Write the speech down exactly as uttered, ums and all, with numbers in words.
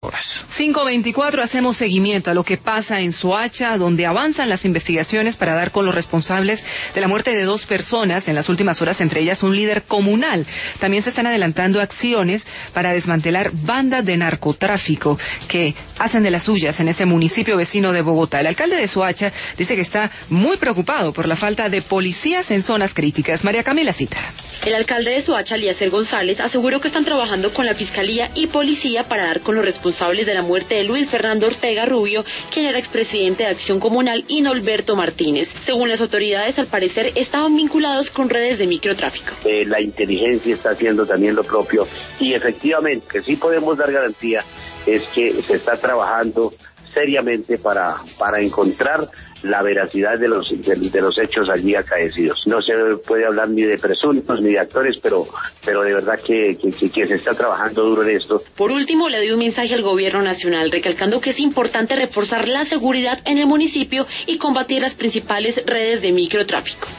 cinco veinticuatro, hacemos seguimiento a lo que pasa en Soacha, donde avanzan las investigaciones para dar con los responsables de la muerte de dos personas en las últimas horas, entre ellas un líder comunal. También se están adelantando acciones para desmantelar bandas de narcotráfico que hacen de las suyas en ese municipio vecino de Bogotá. El alcalde de Soacha dice que está muy preocupado por la falta de policías en zonas críticas. María Camila Cita. El alcalde de Soacha, Eliezer González, aseguró que están trabajando con la Fiscalía y Policía para dar con los responsables de la muerte de Luis Fernando Ortega Rubio, quien era expresidente de Acción Comunal, y Norberto Martínez. Según las autoridades, al parecer estaban vinculados con redes de microtráfico. Eh, la inteligencia está haciendo también lo propio y efectivamente que sí podemos dar garantía es que se está trabajando seriamente para, para encontrar la veracidad de los de, de los hechos allí acaecidos. No se puede hablar ni de presuntos ni de actores, pero pero de verdad que, que, que, que se está trabajando duro en esto. Por último, le dio un mensaje al gobierno nacional, recalcando que es importante reforzar la seguridad en el municipio y combatir las principales redes de microtráfico.